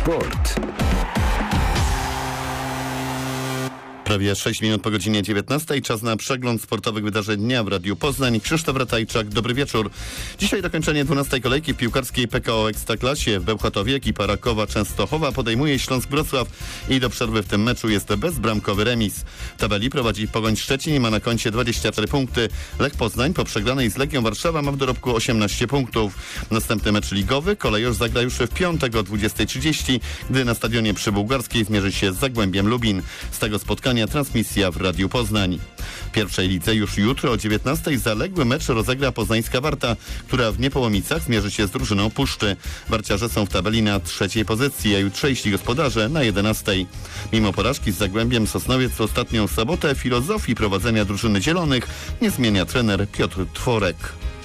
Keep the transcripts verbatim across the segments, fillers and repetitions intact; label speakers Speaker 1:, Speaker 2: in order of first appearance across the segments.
Speaker 1: Sport.
Speaker 2: Prawie sześć minut po godzinie dziewiętnastej. Czas na przegląd sportowych wydarzeń dnia w Radiu Poznań. Krzysztof Ratajczak, dobry wieczór. Dzisiaj dokończenie dwunastej kolejki w piłkarskiej P K O Ekstraklasie. W Bełchatowie ekipa Rakowa Częstochowa podejmuje Śląsk Wrocław i do przerwy w tym meczu jest bezbramkowy remis. W tabeli prowadzi Pogoń Szczecin i ma na koncie dwadzieścia cztery punkty. Lech Poznań po przegranej z Legią Warszawa ma w dorobku osiemnaście punktów. Następny mecz ligowy Kolejorz zagra już w piątek o dwudziestej trzydzieści, gdy na stadionie przy Bułgarskiej zmierzy się z Zagłębiem Lubin. Z tego spotkania transmisja w Radiu Poznań. W pierwszej lidze już jutro o dziewiętnastej zaległy mecz rozegra poznańska Warta, która w Niepołomicach zmierzy się z drużyną Puszczy. Warciarze są w tabeli na trzeciej pozycji, a jutrzejsi gospodarze na jedenastej. Mimo porażki z Zagłębiem Sosnowiec w ostatnią sobotę filozofii prowadzenia drużyny zielonych nie zmienia trener Piotr Tworek.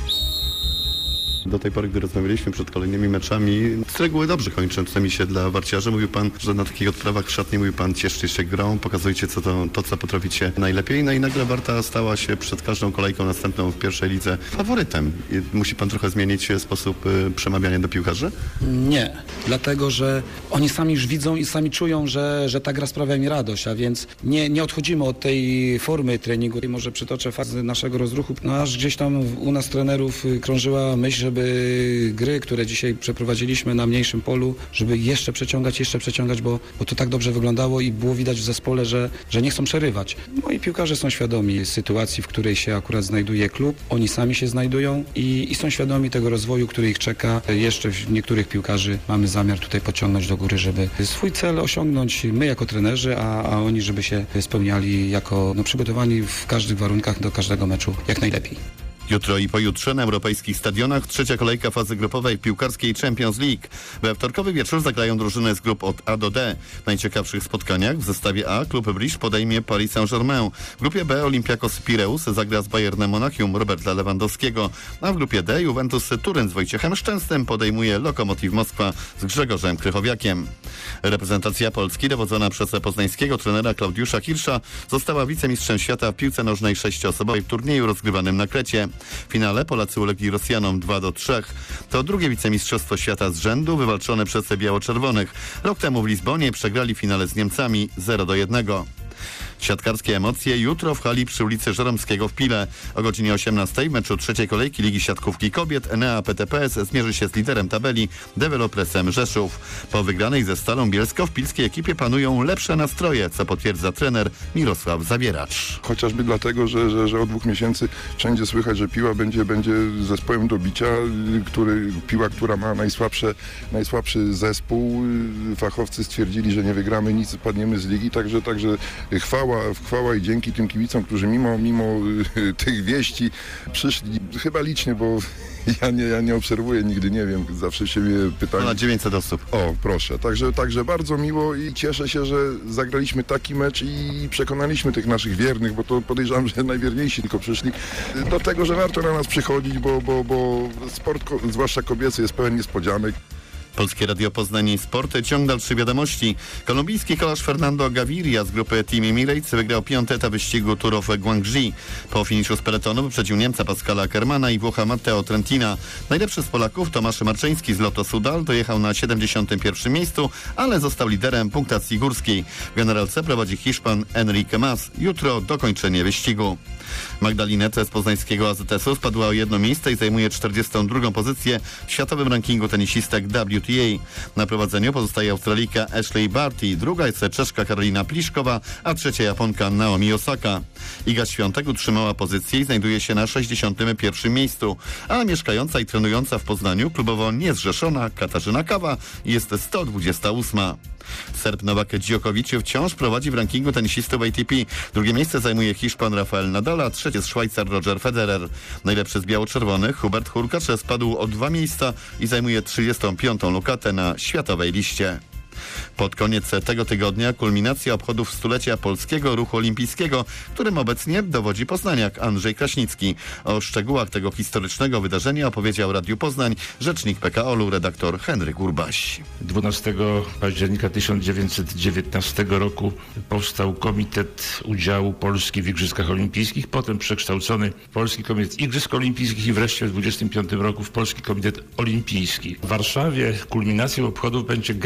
Speaker 2: Do tej pory, gdy rozmawialiśmy przed kolejnymi meczami, z reguły dobrze kończącymi się dla warciarzy. Mówił pan, że na takich odprawach w szatni mówił pan, cieszcie się grą, pokazujcie co to, to, co potraficie najlepiej. No i nagle Warta stała się przed każdą kolejką następną w pierwszej lidze faworytem. I musi pan trochę zmienić sposób y, przemawiania do piłkarzy?
Speaker 3: Nie, dlatego, że oni sami już widzą i sami czują, że, że ta gra sprawia mi radość, a więc nie, nie odchodzimy od tej formy treningu. I może przytoczę fazę naszego rozruchu, no aż gdzieś tam u nas trenerów krążyła myśl, żeby gry, które dzisiaj przeprowadziliśmy na mniejszym polu, żeby jeszcze przeciągać, jeszcze przeciągać, bo, bo to tak dobrze wyglądało i było widać w zespole, że, że nie chcą przerywać. Moi piłkarze są świadomi sytuacji, w której się akurat znajduje klub. Oni sami się znajdują i, i są świadomi tego rozwoju, który ich czeka. Jeszcze niektórych piłkarzy mamy zamiar tutaj pociągnąć do góry, żeby swój cel osiągnąć my jako trenerzy, a, a oni, żeby się spełniali jako no, przygotowani w każdych warunkach do każdego meczu jak najlepiej.
Speaker 2: Jutro i pojutrze na europejskich stadionach trzecia kolejka fazy grupowej piłkarskiej Champions League. We wtorkowy wieczór zagrają drużyny z grup od A do D. W najciekawszych spotkaniach w zestawie A klub Bruges podejmie Paris Saint-Germain. W grupie B Olympiakos Pireus zagra z Bayernem Monachium Roberta Lewandowskiego, a w grupie D Juventus Turyn z Wojciechem Szczęsnym podejmuje Lokomotiv Moskwa z Grzegorzem Krychowiakiem. Reprezentacja Polski dowodzona przez poznańskiego trenera Klaudiusza Hirscha została wicemistrzem świata w piłce nożnej sześcioosobowej w turnieju rozgrywanym na Krecie. W finale Polacy ulegli Rosjanom dwa do trzech. To drugie wicemistrzostwo świata z rzędu wywalczone przez biało-czerwonych. Rok temu w Lizbonie przegrali finale z Niemcami zero do jednego. Siatkarskie emocje jutro w hali przy ulicy Żeromskiego w Pile. O godzinie osiemnastej w meczu trzeciej kolejki Ligi Siatkówki Kobiet Enea P T P S zmierzy się z liderem tabeli Dewelopresem Rzeszów. Po wygranej ze Stalą Bielsko w pilskiej ekipie panują lepsze nastroje, co potwierdza trener Mirosław Zawieracz.
Speaker 4: Chociażby dlatego, że, że, że od dwóch miesięcy wszędzie słychać, że Piła będzie, będzie zespołem do bicia, który, Piła, która ma najsłabsze, najsłabszy zespół. Fachowcy stwierdzili, że nie wygramy nic, padniemy z ligi, także, także chwała Chwała i dzięki tym kibicom, którzy mimo, mimo y, tych wieści przyszli, chyba licznie, bo ja nie, ja nie obserwuję, nigdy nie wiem, zawsze się mnie pytają.
Speaker 2: Ponad dziewięćset osób.
Speaker 4: O, proszę, także, także bardzo miło i cieszę się, że zagraliśmy taki mecz i przekonaliśmy tych naszych wiernych, bo to podejrzewam, że najwierniejsi tylko przyszli, do tego, że warto na nas przychodzić, bo, bo, bo sport, zwłaszcza kobiecy, jest pełen niespodzianek.
Speaker 2: Polskie Radio Poznań i Sporty. Ciąg dalszy wiadomości. Kolumbijski kolarz Fernando Gaviria z grupy Team Emirates wygrał piąty etap wyścigu Tour of Guangxi. Po finiszu z peletonu wyprzedził Niemca Pascala Ackermana i Włocha Matteo Trentina. Najlepszy z Polaków Tomasz Marczyński z Lotto Sudal dojechał na siedemdziesiątym pierwszym miejscu, ale został liderem punktacji górskiej. W generalce prowadzi Hiszpan Enrique Mas. Jutro dokończenie wyścigu. Magdalinete z poznańskiego A Z S-u spadła o jedno miejsce i zajmuje czterdziestą drugą pozycję w światowym rankingu tenisistek W T A. Na prowadzeniu pozostaje Australijka Ashley Barty, druga jest Czeszka Karolina Pliszkowa, a trzecia Japonka Naomi Osaka. Iga Świątek utrzymała pozycję i znajduje się na sześćdziesiątym pierwszym miejscu, a mieszkająca i trenująca w Poznaniu klubowo niezrzeszona Katarzyna Kawa jest sto dwudziesta ósma. Serb Nowak Djokovic wciąż prowadzi w rankingu tenisistów A T P. Drugie miejsce zajmuje Hiszpan Rafael Nadal, a trzecie jest Szwajcar Roger Federer. Najlepszy z biało-czerwonych Hubert Hurkacz spadł o dwa miejsca i zajmuje trzydziestą piątą lokatę na światowej liście. Pod koniec tego tygodnia kulminacja obchodów stulecia Polskiego Ruchu Olimpijskiego, którym obecnie dowodzi poznaniak Andrzej Kraśnicki. O szczegółach tego historycznego wydarzenia opowiedział Radiu Poznań rzecznik P K O L-u redaktor Henryk Urbaś.
Speaker 5: dwunastego października tysiąc dziewięćset dziewiętnastego roku powstał Komitet Udziału Polski w Igrzyskach Olimpijskich, potem przekształcony w Polski Komitet Igrzysk Olimpijskich i wreszcie w dwudziestym piątym roku w Polski Komitet Olimpijski. W Warszawie kulminacją obchodów będzie gala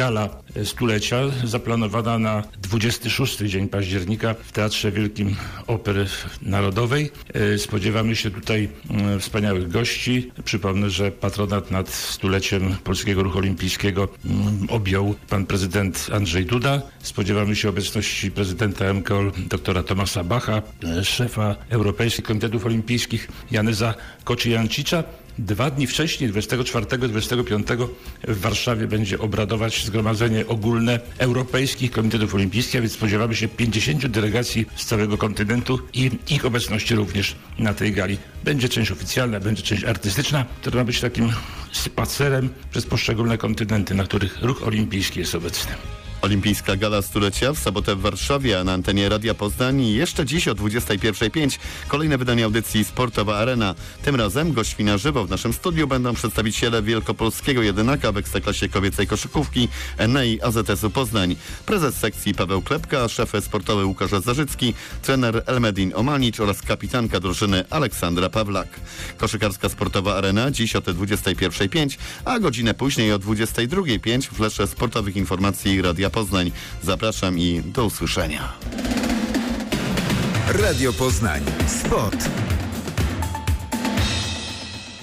Speaker 5: stulecia, zaplanowana na dwudziesty szósty dzień października w Teatrze Wielkim Opery Narodowej. Spodziewamy się tutaj wspaniałych gości. Przypomnę, że patronat nad stuleciem Polskiego Ruchu Olimpijskiego objął pan prezydent Andrzej Duda. Spodziewamy się obecności prezydenta M K O L doktora Tomasa Bacha, szefa Europejskich Komitetów Olimpijskich Janeza Koczyjancicza. Dwa dni wcześniej, dwudziestego czwartego i dwudziestego piątego w Warszawie będzie obradować Zgromadzenie Ogólne Europejskich Komitetów Olimpijskich, a więc spodziewamy się pięćdziesięciu delegacji z całego kontynentu i ich obecności również na tej gali. Będzie część oficjalna, będzie część artystyczna, która ma być takim spacerem przez poszczególne kontynenty, na których ruch olimpijski jest obecny.
Speaker 2: Olimpijska Gala Stulecia w sobotę w Warszawie, a na antenie Radia Poznań jeszcze dziś o dwudziestej pierwszej pięć kolejne wydanie audycji Sportowa Arena. Tym razem gośćmi na żywo w naszym studiu będą przedstawiciele wielkopolskiego jedynaka w Ekstraklasie kobiecej koszykówki N E I A Z S u Poznań. Prezes sekcji Paweł Klepka, szef sportowy Łukasz Zarzycki, trener Elmedin Omanicz oraz kapitanka drużyny Aleksandra Pawlak. Koszykarska Sportowa Arena dziś o dwudziestej pierwszej pięć, a godzinę później o dwudziestej drugiej pięć w flesze sportowych informacji Radia Poznań. Zapraszam i do usłyszenia.
Speaker 1: Radio Poznań. Sport.